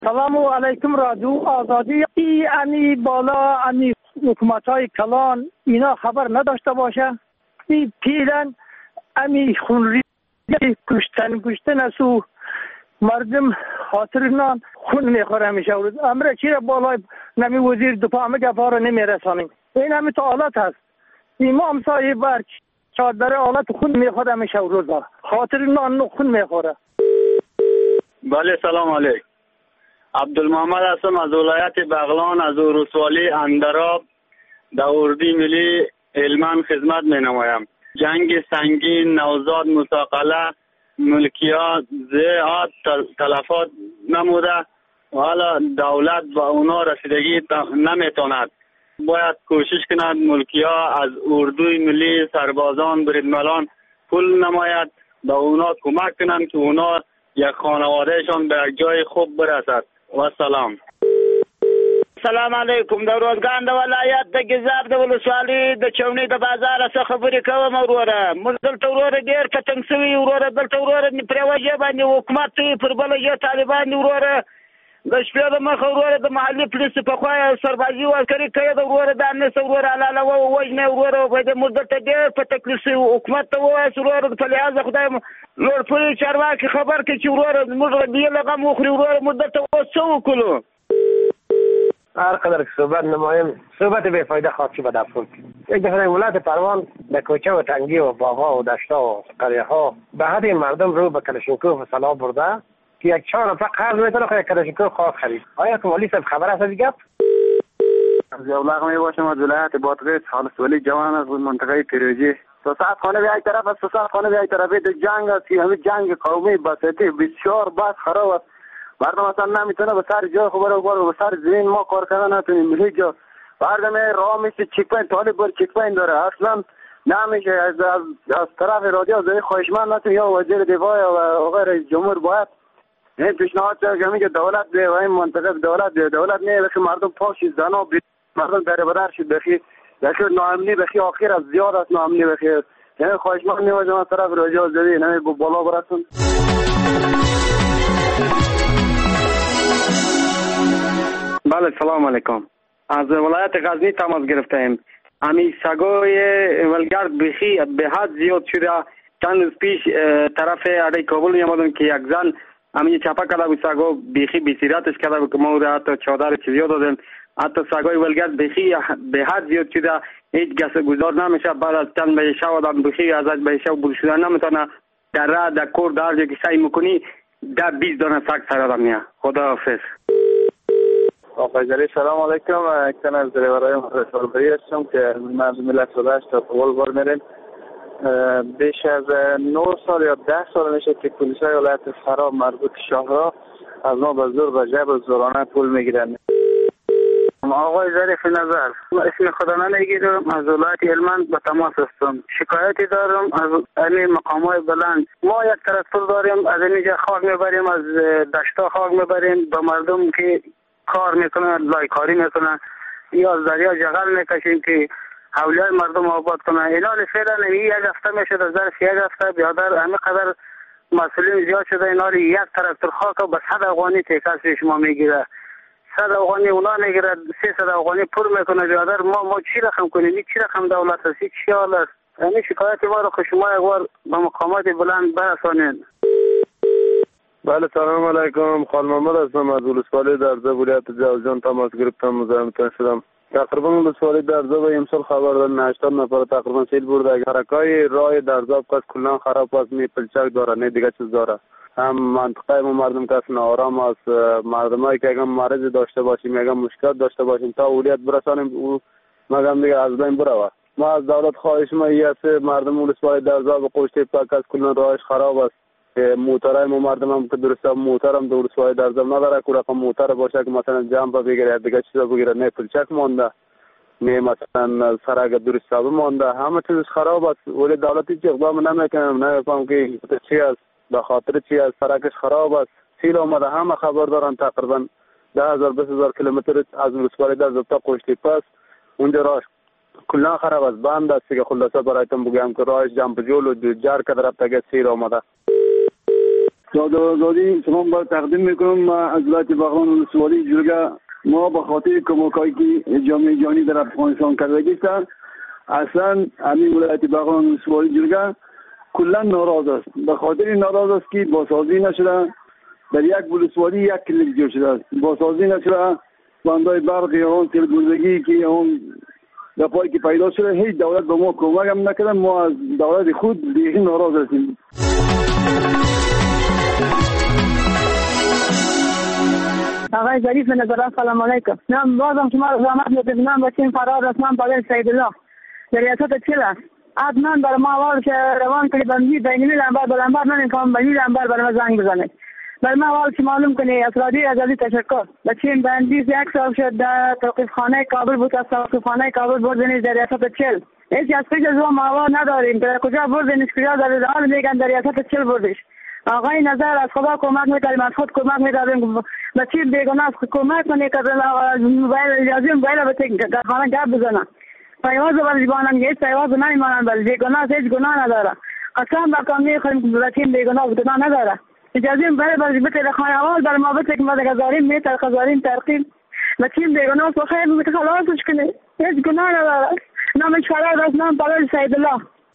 سلام علیکم رادیو آزادی. امی بالا امی حکومت های کلان اینا خبر نداشته باشه. این پیرن امی خونریزی کشتن اسو مردم خاطر نان خون میخوره همیشه. امره چیره بالای نمی وزیر دفاع میگه بارو نمیرسانیم. این همه تا حالت هست. امام صاحب بر چادر حالت خون میخوره همیشه روزا خاطر نان خون میخوره. بله سلام علیکم. عبدالمحمد هستم از ولایت بغلان از ولسوالی اندراب در اردی ملی هلمند خدمت می نمایم. جنگ سنگین، نوزاد مساقله، ملکیات، زیاد تلفات نموده و حالا دولت به اونا رسیدگی نمیتواند. باید کوشش کند ملکیات از اردوی ملی سربازان بریدملان پول نماید به اونا کمک کنند که اونا یک خانوادهشان به یک جای خوب برسد. و سلام. سلام علیکم. د روزګان د ولایت د ګزاب د ولسوالۍ د چونې د بازار څخه خبرې کوم وروره. موږ دلته وروره ډېر کتنګ سوي وروره. دلته وروره پرې وجه باندې حکومت پر بله یې طالبان وروره د شپې د مخه وروره د محلي پولیسو په خوا سربازي او عسکري کوي د وروره د امنیت وروره حلاله ووژنې وروره. باید موږ دلته ډېر په تکلیف سوي حکومت ته ووایاست وروره په لحاظ خدای لوړ پوړي چارواکي خبر کړي چې وروره موږ بې له غم وخوري وروره. موږ دلته اوس څه وکړو؟ هر قدر که صحبت نمایم صحبت بیفایده خاصی به دفعه. یک دفعه ولایت پروان به کوچه و تنگی و باغ‌ها و دشت‌ها و قریه ها به حد مردم رو به کلاشینکوف و سلاح برده که یک 4 نفر قرض میتونه که یک کلاشینکوف خاص خرید. آیا که والی صاحب خبر هست دیگه؟ از یولاق می باشم از ولایت بادغیس خالص ولی جوان از منطقه پیروزی. ساعت خانه به یک طرف است، ساعت خانه به یک طرف د جنگ است. همین جنگ قومی بسیطی بسیار بس خراب است. مردم اصلا نمیتونه به سر جای خبره و به سر زمین ما کار کردن نتونیم. ملی جا مردم راه میشه چک پوینت طالب بر چک پوینت داره اصلا نمیشه. از طرف رادیو زمین خواهشمند نتون یا وزیر دفاع و آقای رئیس جمهور باید این پیشنهاد کرد که دولت به این منطقه دولت نه بخی مردم پاش زنا مردم در بدر شد بخی یکی ناامنی بخی آخر از زیاد است ناامنی بخی. یعنی خواهشمند میوازم از طرف رادیو زمین نه بالا برسون. بله سلام علیکم. از ولایت غزنی تماس گرفتیم. امی سگای ولگرد بخی به حد زیاد شده. چند روز پیش طرف اډه کابل میامدم که یک زن امی چپا کرده بود سگا بخی بسیرتش کرده بود که ما او حتی چادر چیزی دادیم. حتی سگای ولگرد بخی به حد زیاد شده. هیچ کس گذار نمیشه. بعد از چند به شو دادن بخی ازش به شو برو شدن نمیتونه. در راه در کور در جا که سعی میکنی 10-20 دانه سگ سر آدم میاد. خداحافظ. آقای جلی سلام علیکم. اکتن از دریورهای مدرسالبری هستم که من ملت سودش تا قول بار میریم. بیش از 9 سال یا 10 سال میشه که پولیس های ولایت فرا مربوط شهرها از ما به زور و جبر زورانه پول میگیرن. آقای ظریف نظر اسم خدا نمیگیرم از ولایت هلمند به تماس هستم. شکایتی دارم از این مقام های بلند. ما یک تراکتور داریم از اینجا خاک میبریم از دشتا خاک میبریم به مردم که کار میکنن لایکاری میکنن یا از دریا جغل میکشیم که حولیای مردم آباد کنن. اینا فعلا یک هفته میشه در ظرف یک هفته بیادر همه قدر مسئولین زیاد شده. اینا یک تراکتور خاک به 100 افغانی تکاس شما میگیره. 100 افغانی اونا میگیره 300 افغانی پر میکنه بیادر. ما چی رقم کنیم؟ چی رقم دولت است؟ چی حال است؟ یعنی شکایت ما رو شما یک بار به مقامات بلند برسانید. بله سلام علیکم. خال محمد هستم از ولسوالی درزه ولایت جوزجان تماس گرفتم مزاحمتان شدم. تقریبا ولسوالی درزه و امسال خبر دارم 80 نفر تقریبا سیل برده. حرکای راه درزه کس کلا خراب است. می پلچک داره نه دیگه چیز داره. هم منطقه ما مردم کس ناآرام است. مردمایی که اگه مرض داشته باشیم اگه مشکل داشته باشیم تا ولایت برسانیم او مگم دیگه از بین بره. ما از دولت خواهش ما است مردم ولسوالی درزه به قشته پاک از کلا راهش خراب است. موترای ما مردم هم که درست موترم درست وای در زم نداره که رقم موتر باشه که مثلا جمپ بگیره دیگه چیزا بگیره نه پلچک مونده نه مثلا سرک درست مونده همه چیزش خراب است. ولی دولت هیچ اقدام نمیکنه. نمیفهم که چی است به خاطر چی است. سرکش خراب است. سیل اومده همه خبر دارن. تقریبا 10,000-20,000 کیلومتر از ولسوالی در تا قشتی پاس اونجا راه کلا خراب است. بند است که خلاصه برایتون بگم که راهش جنب جول و جر که رفته سیل اومده. داد آزادی سلام بر تقدیم میکنم. ما از ولایت بغلان ولسوالی جرگه ما به خاطر کمکایی که جامعه جهانی در افغانستان کرده است اصلا همین ولایت بغلان ولسوالی جرگه کلا ناراض است. به خاطر ناراض است که بازسازی نشده، در یک ولسوالی یک کلیک جور شده است، بازسازی نشده، بندای برق یا اون تلگوزگی که اون دفعی که پیدا شده هیچ دولت به ما کمک هم نکرده. ما از دولت خود بیخی ناراض هستیم. آقای ظریف نظرات سلام علیکم. نام بازم شما رو زحمت میدید. نام بچین فرار رسمان پاگل سیدالله در ریاست چیل است. عدنان بر ما حال که روان کنی بندی بینی لنبر بلنبر نمیکنم بینی لنبر بر ما زنگ بزنید. بر ما حال که معلوم کنی اسرادی ازادی تشکر. بچین بندی یک سال شد در توقیف خانه کابل بود، از توقیف خانه کابل بردنید در ریاست چیل. هیچ از پیش از ما ماوا نداریم که کجا بردنید کجا در حال میگن در ریاست چیل بردش. آقای نظر از خدا کمک می‌کنیم، از خود کمک می‌داریم. بچه بیگناه است کمک کنه که موبایل اجازه موبایل بتین که خانه گپ بزنه. پیواز بر زبانم هیچ پیواز نمی‌مانند، ولی بیگناه هیچ گناه نداره. قسم به کام می‌خوریم بچه بیگناه گناه نداره. اجازه موبایل بر بتین خانه اول بر ما بتین ما گذاریم میتر خزاریم ترقیم. بچه بیگناه تو خیر می‌کنه خلاصش کنه. هیچ گناه نداره. نامش فرار از نام پاگل سیدالله.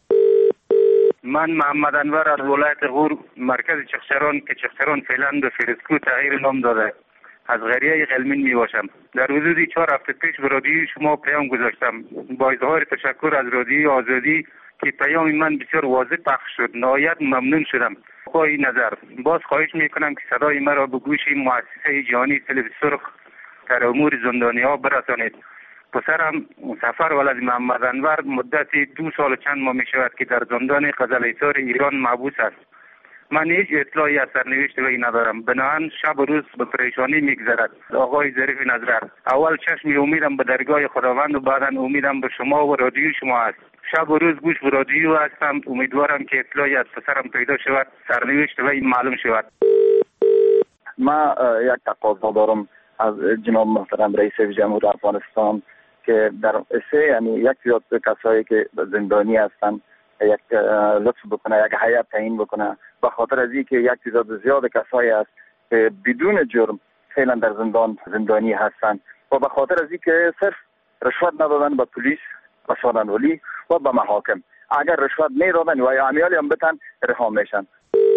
من محمد انور از ولایت غور مرکز چخچران که چخچران فعلا به فیروزکو تغییر نام داده از قریه قلمین می باشم. در حدود 4 هفته پیش به رادیوی شما پیام گذاشتم با اظهار تشکر از رادیوی آزادی که پیام من بسیار واضح پخش شد. نهایت ممنون شدم. آقای نظر باز خواهش میکنم که صدای مرا به گوش مؤسسه جهانی صلیب سرخ در امور زندانی‌ها برسانید. پسرم سفر ولد محمد انور مدت 2 سال و چند ماه می شود که در زندان قزل‌ایسار ایران محبوس است. من هیچ اطلاعی از سرنوشت وی ندارم. بنابراین شب و روز به پریشانی میگذرد. آقای ظریف نظر اول چشم امیدم به درگاه خداوند و بعدا امیدم به شما و رادیو شما است. شب و روز گوش به رادیو هستم. امیدوارم که اطلاعی از پسرم پیدا شود، سرنوشت وی معلوم شود. ما یک تقاضا دارم از جناب محترم رئیس جمهور افغانستان که در یعنی یک زیاد کسایی که زندانی هستند یک لطف بکنه، یک هیئت تعیین بکنه به خاطر از اینکه یک تعداد زیاد کسایی است که بدون جرم فعلا در زندانی هستند و به خاطر از اینکه صرف رشوت ندادن به پلیس و سخنوری و به محاکم. اگر رشوت میدادن و امیالی هم بتن رها میشن.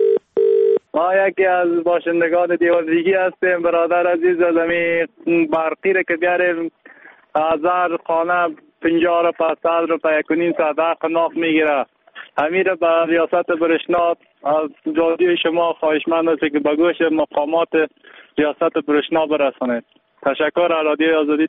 ما یکی از باشندگان دیوالریگی هستیم. برادر عزیز از امی برقی را که بیاریم 1000 خانه 50 روپیه 100 روپیه 1.5 ساعت حق ناف میگیره. همین را به ریاست برشنات از رادیو شما خواهشمند است که به گوش مقامات ریاست برشنات برسانید. تشکر از رادیو آزادی.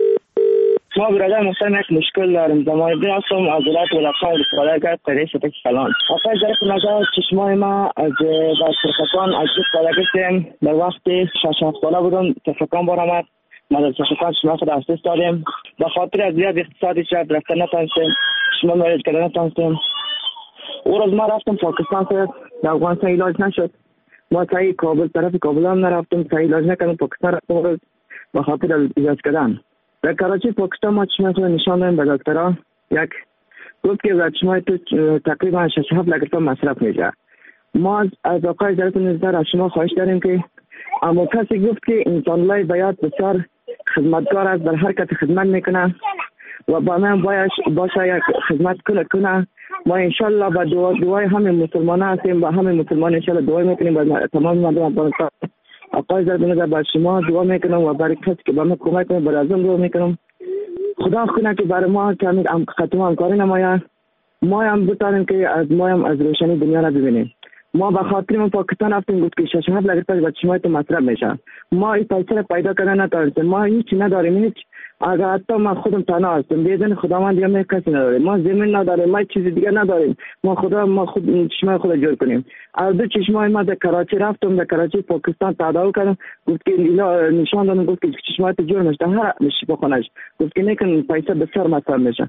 ما برادر مثلا یک مشکل داریم. زمانی هستم از ولایت ولایت ولایت قریه شده کلان. آقای ظریف نظر چشمای ما از سرخکان از جد پیدا کردیم. در وقت 6-7 ساله بودم تفکان برآمد. ما در سرخکان شما خود افسوس داریم. به خاطر از زیاد اقتصادی شد رفتن نتانستیم. شما مریض کردن نتانستیم. او روز ما رفتم پاکستان شد. در افغانستان علاج نشد. ما تایی کابل طرف کابل هم نرفتم. تایی علاج نکردم پاکستان رفتم به خاطر از ایجاد کردن. در کراچی پاکستان ما چشمای خود نشان دادیم به دکترها. یک گفت که چشمای تو تقریبا 6-7 لکه مصرف میشه. ما از آقای ظریف نظر از شما خواهش داریم که اما کسی گفت که انسان‌الله باید بسیار خدمتگار است، در هر کسی خدمت میکنه و با من باشه یک خدمت کنه. ما انشالله با دعای همه مسلمان هستیم، با همه مسلمان انشالله دعای میکنیم با تمام مردم افغانستان. آقای ظریف نظر با شما دعا میکنم و برای کسی که با من کمک کنه برای ازم دعا میکنم. خدا کنه که برای ما کمی ختم همکاری نماید. ما هم بتانیم که ما هم از روشنی دنیا را ببینیم. ما به خاطر ما پاکستان رفتیم گفت که 6-7 لکه با چشمای تو مصرف میشه. ما این پیسه پیدا کردن نتونستیم. ما هیچی نداریم. هیچ اگر حتی ما خودم تنها هستم بیزن خداوند یا کسی نداریم. ما زمین نداریم، ما چیز دیگه نداریم. ما خود چشمای خود جور کنیم. از دو چشمای ما در کراچی رفتم، در کراچی پاکستان تداوی کردم. گفت که نشان دادم گفت که چشمای تو جور نشده هر شفا خونش. گفت که نکن پیسه بسیار مصرف میشه.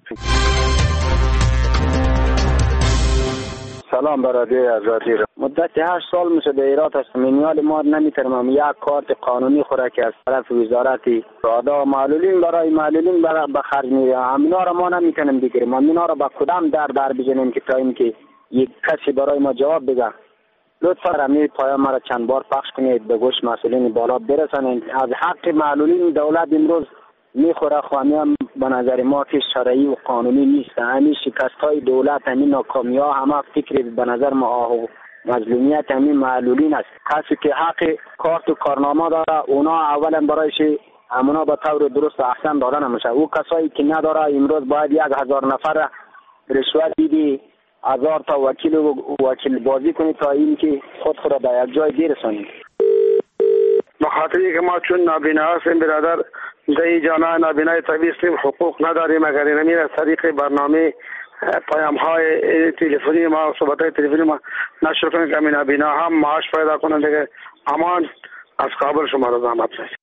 سلام برادر آزادی. مدت 8 سال میشه در ایران هستم. میاد ما نمیتونم یک کارت قانونی خوره که از طرف وزارتی رادا معلولین برای معلولین به خرج میره. همینا را ما نمیتونیم بگیریم. همینا را با کدام در بزنیم که تا اینکه یک کسی برای ما جواب بده. لطفا همین پیام را چند بار پخش کنید به گوش مسئولین بالا برسانید. از حق معلولین دولت امروز میخوره، خواهی هم به نظر ما که شرعی و قانونی نیست. همین شکست های دولت، همین ناکامی ها همه فکر به نظر ما و مظلومیت همین معلولین است. کسی که حق کارت و کارنامه داره اونا اولا برایش همونا به طور درست و احسن دادن نمیشه. او کسایی که نداره امروز باید 1000 نفر رشوت دیدی 1000 تا وکیل بازی کنید تا این که خود به یک جای برسانید. بخاطری که ما چون نابینا هستیم برادر در جامعه نابینای طبیعی هستیم، حقوق نداریم. اگر این از طریق برنامه پیام های تلفنی ما و صحبت های تلفنی ما نشر کنید که نابینا هم معاش پیدا کنند دیگه امان از قابل شما را زحمت رسید.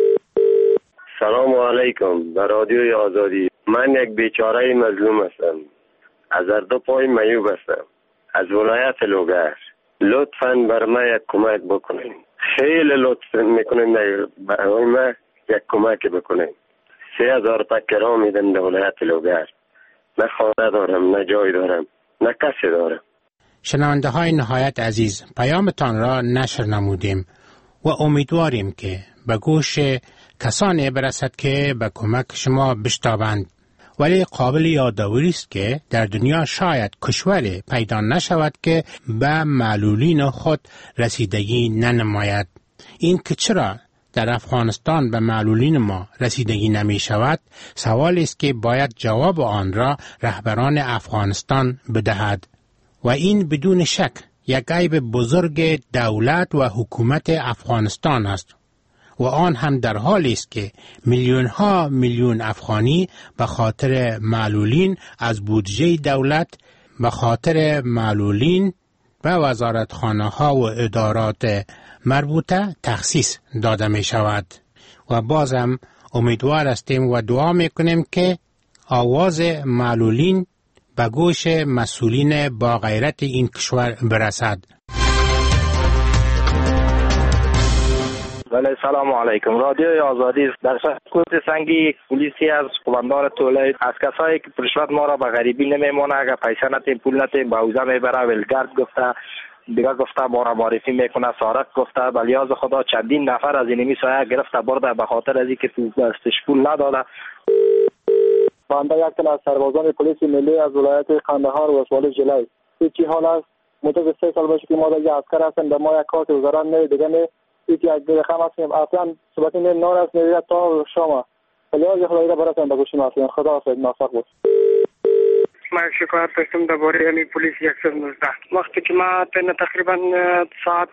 سلام علیکم. در رادیوی آزادی. من یک بیچاره مظلوم هستم. از دو پای میوب هستم. از ولایت لوگر. لطفاً بر من یک کمک بکنین. خیلی لطف میکنین برای من یک کمک بکنین. 3000 تا کرام میدم در ولایت لوگر. نه خانه دارم، نه جای دارم، نه کسی دارم. شنونده های نهایت عزیز، پیامتان را نشر نمودیم و امیدواریم که به گوش کسانی برسد که به کمک شما بشتابند. ولی قابل یادآوری است که در دنیا شاید کشوری پیدا نشود که به معلولین خود رسیدگی ننماید. این که چرا در افغانستان به معلولین ما رسیدگی نمی شود سوالی است که باید جواب آن را رهبران افغانستان بدهد و این بدون شک یک عیب بزرگ دولت و حکومت افغانستان است و آن هم در حالی است که میلیون ها میلیون افغانی به خاطر معلولین از بودجه دولت به خاطر معلولین به وزارتخانه ها و ادارات مربوطه تخصیص داده می شود و بازم امیدوار هستیم و دعا می کنیم که آواز معلولین به گوش مسئولین با غیرت این کشور برسد. بله سلام علیکم. رادیوی آزادی. در سکوت سنگی پلیسی از قومندان تولید از کسایی که رشوت ما را به غریبی نمیمونه، اگر پیسه نتیم پول نتیم به حوزه میبره، ولگرد گفته دیگه گفته ما را معرفی میکنه، سارق گفته. به لیاز خدا چندین نفر از اینمی سایه گرفته برده به خاطر از اینکه تو دستش پول نداده. بنده یک تن از سربازان پلیس ملی از ولایت قندهار و ولسوالی جلای. چی حال است؟ مدت 3 سال باشه که ما در عسکر هستیم، به ما یک کار که وزارت نه دیگه نه یک رقم هستیم. اصلا صحبت نه نور است نه تا شما. لیاز خدایی را براتون بگوشیم اصلا. خدا حافظ. موفق باش. من شکایت داشتم درباره همین پلیس 119. وقتی که ما تقریبا ساعت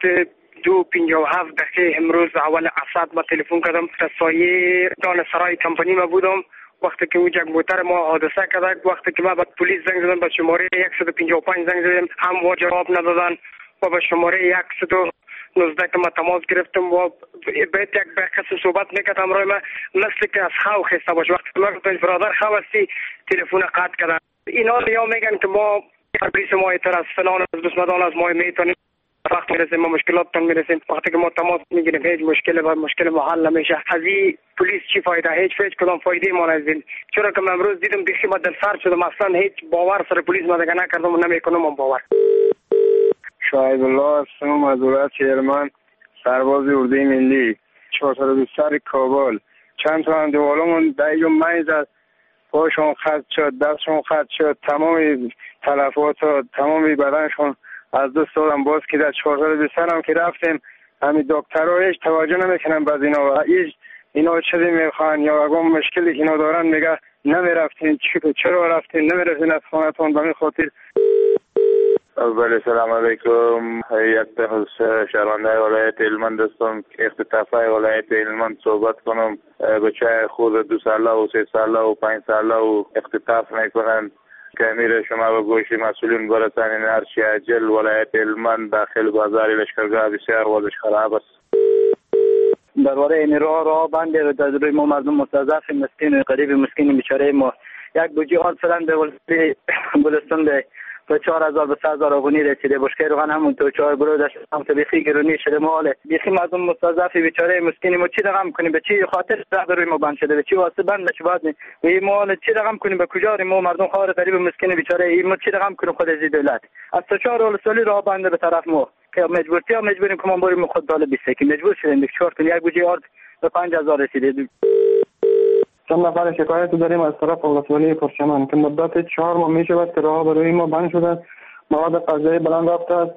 2:57 امروز اول اسد ما تلفن کردم تا سایه دانشسرای کمپانی ما بودم. وقتی که اونجا موتر ما حادثه کرد، وقتی که ما به پلیس زنگ زدم به شماره 155 زنگ زدم هم جواب ندادن و به شماره 119 که ما تماس گرفتم و بیت یک قسم صحبت میکرد همراه ما مثل که از خو خسته باشه. وقتی ما گفتم برادر خو هستی تلفن قطع کردن. اینا یا میگن که ما پلیس ما ایتر از فلان از بسمدان از ما میتونیم وقت میرسیم ما مشکلاتتون میرسیم. وقتی که ما تماس میگیریم هیچ مشکل ما حل نمیشه. از این پلیس چی فایده؟ هیچ کدام فایده ما ندید. چرا که من امروز دیدم بخی ما دل سر شدم، اصلا هیچ باور سر پلیس ما دیگه نکردم و نمیکنم باور. شاهد الله هستم از ولایت شیرمان، سرباز اردوی ملی 420 سر کابل. چند تا اندوالمون دیگه مایز از پاشون خط شد، دستشون خط شد، تمام تلفات و تمام بدنشون از دست دادم. باز که در 420 هم که رفتیم همین دکترها هیچ توجه نمیکنن باز اینا چیزی میخوان یا اگه مشکلی که اینا دارن میگه نمیرفتین. چرا رفتین؟ نمیرفتین از خانتون. به این خاطر بله سلام علیکم. یک شهرنده ولایت هلمند هستم. اختطافه ولایت هلمند صحبت کنم. بچه خود 2 ساله و 3 ساله و 5 ساله و اختطاف میکنن که امیر شما به گوش مسئولین برسانین. هرچی عجل ولایت هلمند داخل بازار لشکرگاه بسیار وضعش خراب است. درباره این راه بنده در روی ما مردم مستضعف مسکین و غریب مسکین بیچاره ما یک بوجی آن فلان به ولایت گلستان ده و 4000 به 3000 افغانی رسیده. بشکه روغن همون تو 4 برو داشت هم تو بخی گرونی شده ماله بخی مردم مستضعف بیچاره مسکین ما چی رقم کنیم؟ به چی خاطر راه روی ما بند شده؟ به چی واسه بند چه بعد و این مال چی رقم کنیم؟ به کجا ما مردم خار غریب مسکین بیچاره این ما چی رقم کنیم؟ خود از دولت از تو 4 ولسوالی راه بنده به طرف ما که مجبوریم که ما بریم خود داله 20 که مجبور شدیم 4 تا یک بوجه آرد به 5000 رسیده. چند نفر شکایت داریم از طرف ولسوالی پرچمن که مدت 4 ماه می شود که راه برای ما بند شده، مواد غذایی بلند رفته است.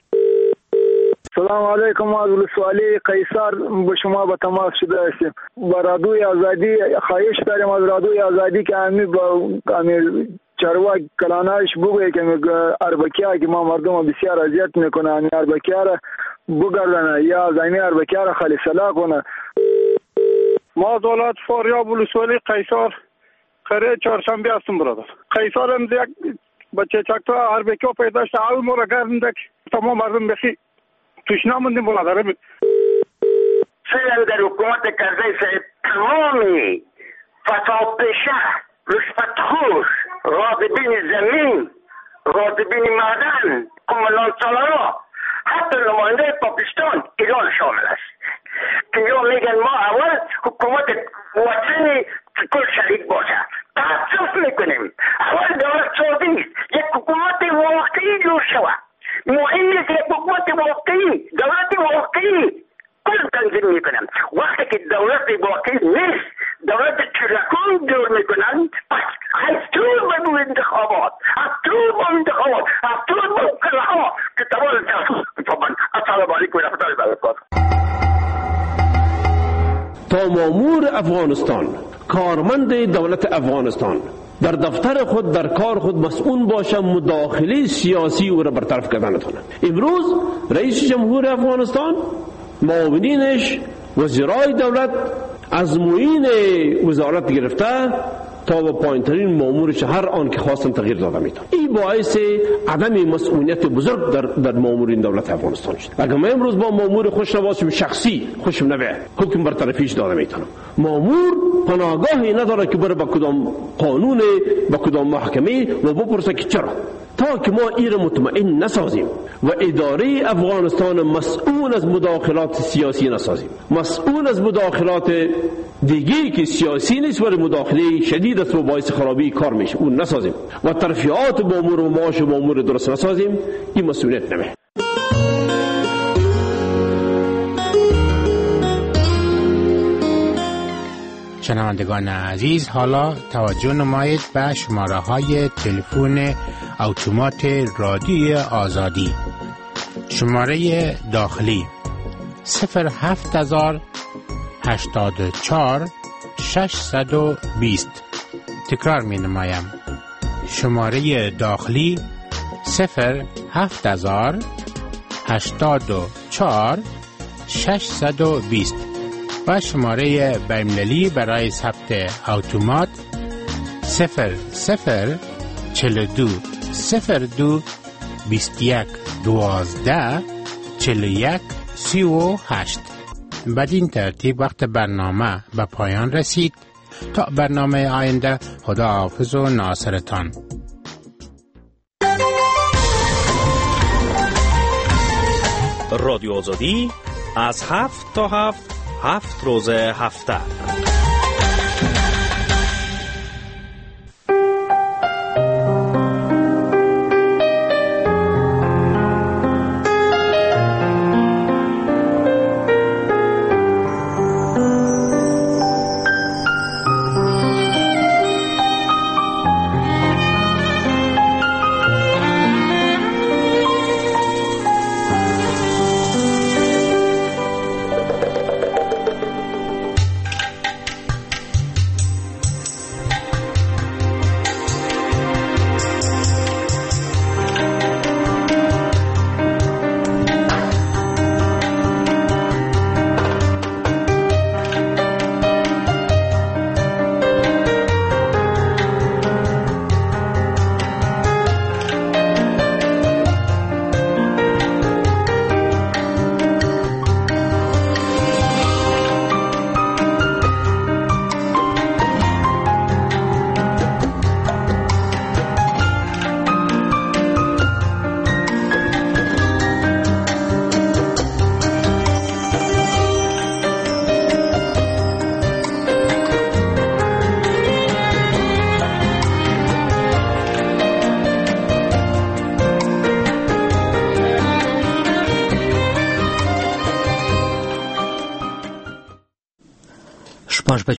سلام علیکم. از ولسوالی قیصر به شما به تماس شده هستیم. با رادیوی آزادی خواهش داریم از رادیوی آزادی که امی چرواک کلانایش بگویه که اربکیه که ما مردم بسیار اذیت میکنه، امی اربکیه را بگردنه یا از امی اربکیه را خالی سلا کنه. ما از ولایت فاریاب ولسوالی قیصر قریه چهارشنبه هستم برادر. قیصر هم یک بچه چکتا اربکیه پیدا شده، اول ما را گردنده که تمام مردم بخی توش نموندیم برادر. فعلا در حکومت کرزی صاحب تمامی فتاپیشه، رشوتخور، غاضبین زمین، غاضبین معدن، کمالان سالارا، حتی نماینده پاکستان ایران شامل است که یا میگن ما اول حکومت وطنی کل شریک باشه. تاسف میکنیم اول دولت سعودی یک حکومت واقعی جور شود. مهم نیست یک حکومت واقعی، دولت واقعی کل تنظیم میکنن. وقتی که دولت واقعی نیست، دولت چرکون دور میکنن، پس از طول به انتخابات، از طول به کلاها که تمام جاسوس میتوان. السلام علیکم و رحمت الله و برکاته. تا مامور افغانستان، کارمند دولت افغانستان در دفتر خود، در کار خود مسئول باشه مداخله سیاسی او را برطرف کردن نتونه. امروز رئیس جمهور افغانستان، معاونینش، وزرای دولت از معین وزارت گرفته تا به پایین‌ترین مامور شهر آن که خواستن تغییر داده میتونه. این باعث عدم مسئولیت بزرگ در مامورین دولت افغانستان شد. اگر ما امروز با مامور خوشنواسیم شخصی خوشم نوه حکم برطرفیش داده میتونم. مامور پناهگاهی نداره که بره به کدام قانون، به کدام محکمه و بپرسه که چرا. تا که ما این مطمئن نسازیم و اداره افغانستان مسئول از مداخلات سیاسی نسازیم، مسئول از مداخلات دیگه که سیاسی نیست ولی مداخله شدید است و باعث خرابی کار میشه، اون نسازیم و ترفیعات مامور و معاش مامور درست نسازیم، این مسئولیت نمیه. شنوندگان عزیز، حالا توجه نمایید به شماره های تلفن اتومات رادیوی آزادی. شماره داخلی 07084 620. تکرار می نمایم. شماره داخلی 07084 620 و شماره بین‌المللی برای ثبت اتومات 0042 02 21 12 41 38. بدین ترتیب وقت برنامه به پایان رسید. تا برنامه آینده، خدا حافظ و ناصرتان. رادیو آزادی از 7 تا 7 روز هفته. شپږ